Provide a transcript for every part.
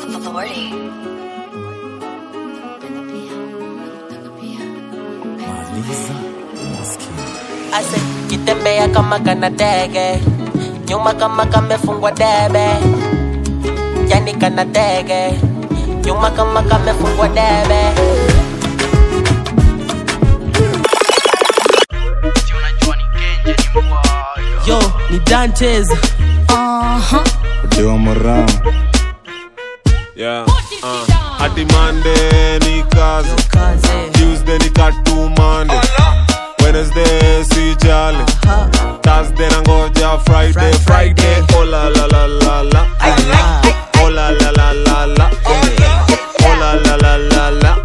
Authority. Ase kitembea kama kana tege, nyuma kama kamefungwa debe. Yani kana tege, nyuma kama kamefungwa debe. Yo, ni Dantes. Deo Moran. Yeah, Ati Monday ni kazi, Tuesday ni katu Monday, Wednesday si jali, Thursday nangoja Friday, Friday oh la la la la la, oh la la la la la, oh la la la la la,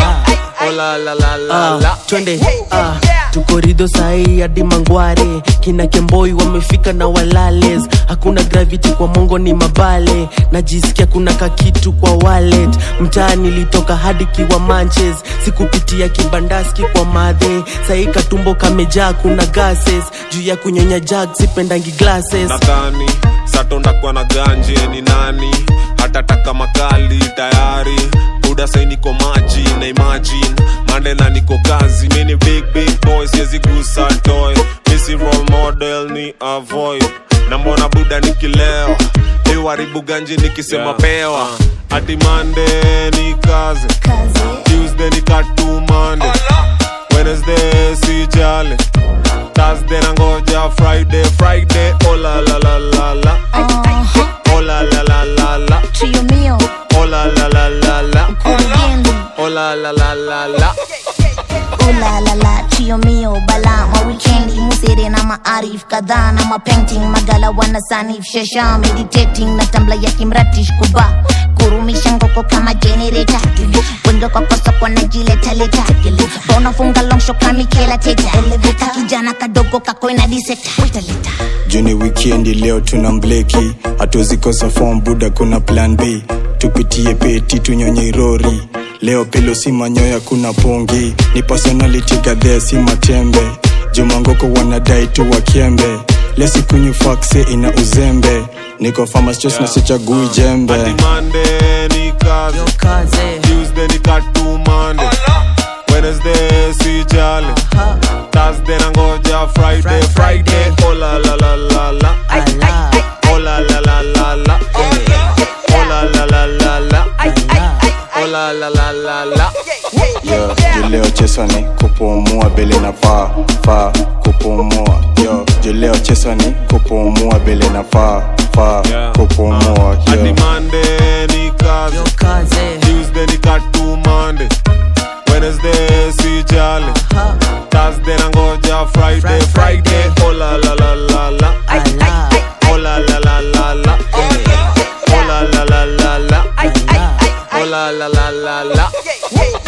oh la la la la la. Twende, tukorido sahi hadi Mangware, kina Kemboi wamefika na walales. Hakuna gravity kwa mongo ni mabale, najisikia kuna kakitu kwa wallet. Mtaa nilitoka hadi Kiwa Manches, sikupitia Kibandaski kwa madhe. Sahi katumbo kamejaa kuna gases, juu ya kunyonya jag sipendangi glasses. Nadhani satonda kwa na ganje ni nani, hata taka makali tayari. Buda say niko maji na imagine Mande na niko kazi, mini big boys yezi gusa toy. Missy role model ni avoid, na mbona buda nikileo iwaribu ganje nikisema pewa. Ati Monday ni kazi, Tuesday ni katu Monday, Wednesday si jale, Thursday nangoja Friday, Friday oh la la la la la, oh la la la la la, Trio mio, oh la la la la la, Kurugenzi, oh la la la la la. oh la la la, trio mio, bala ma weekendi, musere na maarif kadhaa na mapainting, magala wana sanif, shesha meditating na tambla ya kimratish kuba, kurumisha ngoko kama generator, wendo kwa kosa kwa najileta leta, bona funga long shot kama Michaela Teta, kijana kadogo kakoina diseta. Juni weekendi leo tuna mbleki, hatuwezi kosa form buda kuna plan B. Tupitie peti tunyonye irori, leo pelo si manyoya kuna pongi. Ni personality gadhe si matembe, Jumangoko wanadai tu wakiembe. Lesi kunyu fakse ina uzembe, niko farmers just na sichagui jembe. Ati Monday ni kazi, Tuesday ni katu Monday, Wednesday si jali, Thursday nangoja Friday, Friday oh la la la la la, oh la la la la la, oh la la la la la, oh la la la la la. Yo, juleo chesoni kupumua bele na fa kupumua. Yo, juleo chesoni kupumua bele na fa kupumua. Ati Monday ni kazi, Tuesday ni katu Monday, Wednesday si jali, Thursday nangoja Friday, Friday oh la la la la la, oh la la la la la, oh la la la la la, oh la la la la la.